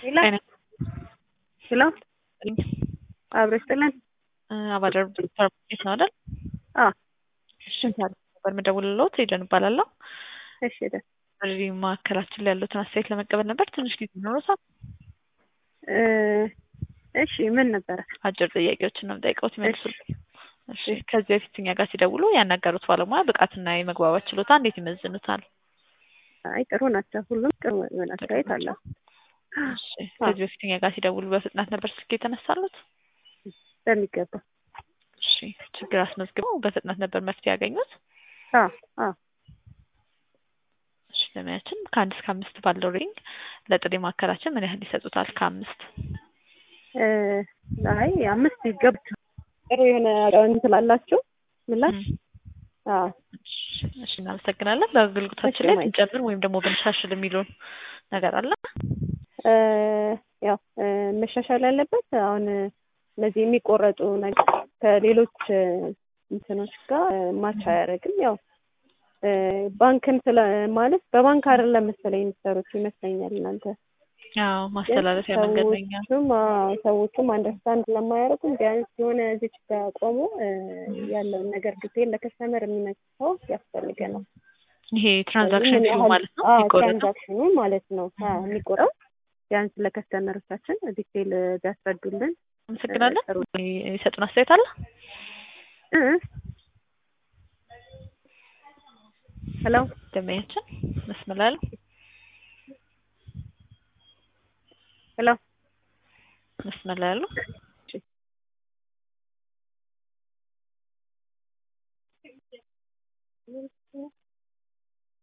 Hila, Aynen. hila, አብረሽጥልን አባደር ሰርቪስ ነው አይደል? አዎ እሺ ነበር መደውልልዎት ሄደን እባላለሁ። እሺ ደ እዚህ ማዕከላችን ላይ ያሉትን አስተያየት ለመቀበል ነበር። ትንሽ ጊዜ ይኖረዎታል? እሺ ምን ነበረ? አጭር ጥያቄዎችን ነው የምጠይቀውት ይመልሱልኝ። እሺ ከዚህ በፊት እኛ ጋር ሲደውሉ ያናገሩት ባለሙያ ብቃትና የመግባባት ችሎታ እንዴት ይመዝኑታል? አይ ጥሩ ናቸው። ሁሉም ጥሩ የሆነ አስተያየት አለው። እሺ ከዚህ በፊት እኛ ጋር ሲደውሉ በፍጥነት ነበር ስልክ የተነሳሉት? በሚገባ እሺ ችግር አስመዝግበው በፍጥነት ነበር መፍትሄ ያገኙት? አዎ አዎ እሺ ለማያችን ከአንድ እስከ አምስት ባለው ሬንግ ለጥሪ ማዕከላችን ምን ያህል ይሰጡታል? ከአምስት አይ አምስት ይገባል። ጥሩ የሆነ እንትን አላችሁ ምላሽ? አዎ እሺ እናመሰግናለን። በአገልግሎታችን ላይ ብንጨምር ወይም ደግሞ ብንሻሽል የሚሉን ነገር አለ? ያው መሻሻል ያለበት አሁን እነዚህ የሚቆረጡ ነገር ከሌሎች እንትኖች ጋር ማች አያደርግም። ያው ባንክን ማለት በባንክ አይደለም መሰለኝ የሚሰሩት ይመስለኛል እናንተ። አዎ ማስተላለፊያ መንገድ ነኝ። ሰዎቹም አንደርስታንድ ለማያደርጉም ቢያንስ የሆነ እዚች ጋር ቆሞ ያለውን ነገር ዲቴል ለከስተመር የሚነግር ሰው ያስፈልገናል። ይሄ ትራንዛክሽን ፊው ማለት ነው ትራንዛክሽኑ ማለት ነው የሚቆረው ቢያንስ ለከስተመሮቻችን ዲቴል ቢያስረዱልን። አመሰግናለን። የሰጡን አስተያየት አለ? ሄሎ ደመያችን መስመር ላይ አለ? ሄሎ መስመር ላይ አለ?